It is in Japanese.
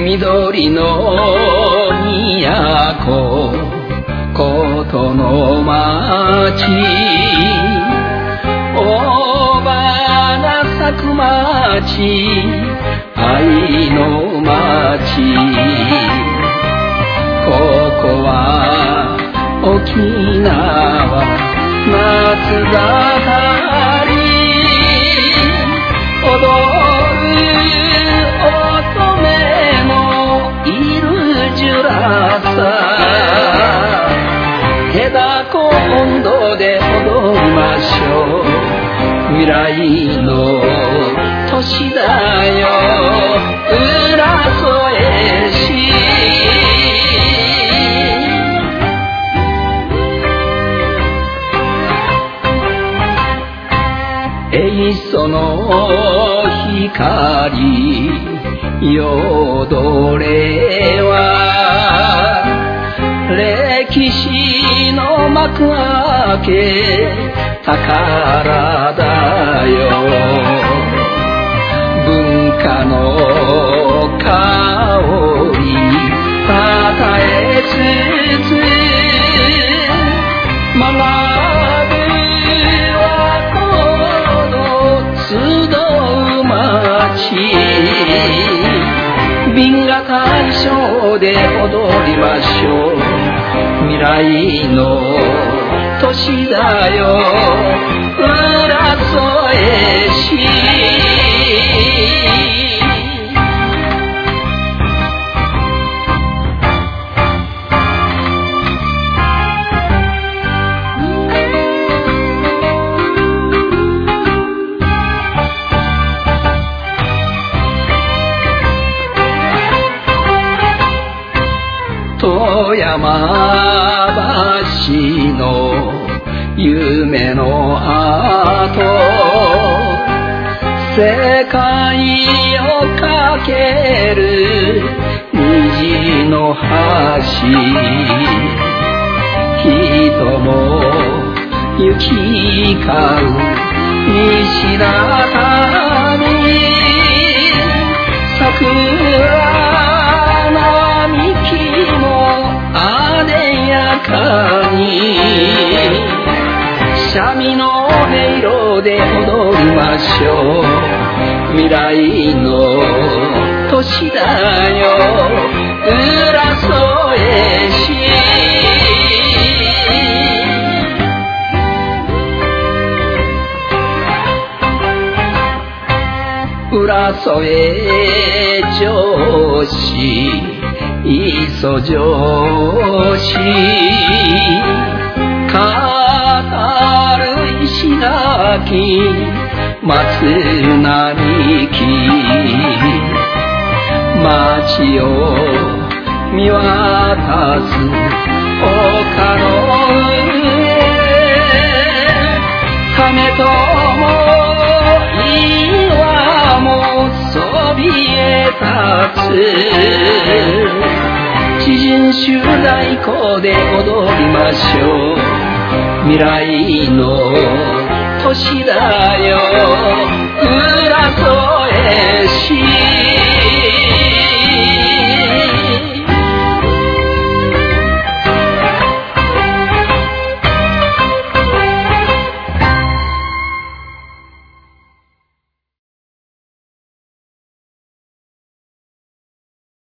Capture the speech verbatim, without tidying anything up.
緑の都ことの町お花咲く町愛の町ここは沖縄夏盛り踊る乙女のいるじゅらさ手だこ温度で踊りましょう未来の年だよ浦添市えいその光よどれは歴史の幕開け宝だよ文化の香り与えつつ学ぶはこの集う街紅が大将で踊りましょう未来の年だよ浦添市富山橋の夢の後世界をかける虹の橋人も行き交う西中に桜並木もあでやかに三味の音色で踊りましょう未来の年だよ浦添市浦添城市磯城市語る石垣松並木町を見渡す丘の上亀戸も岩もそびえ立つ知人集大鼓で踊りましょう未来の年だよ浦添市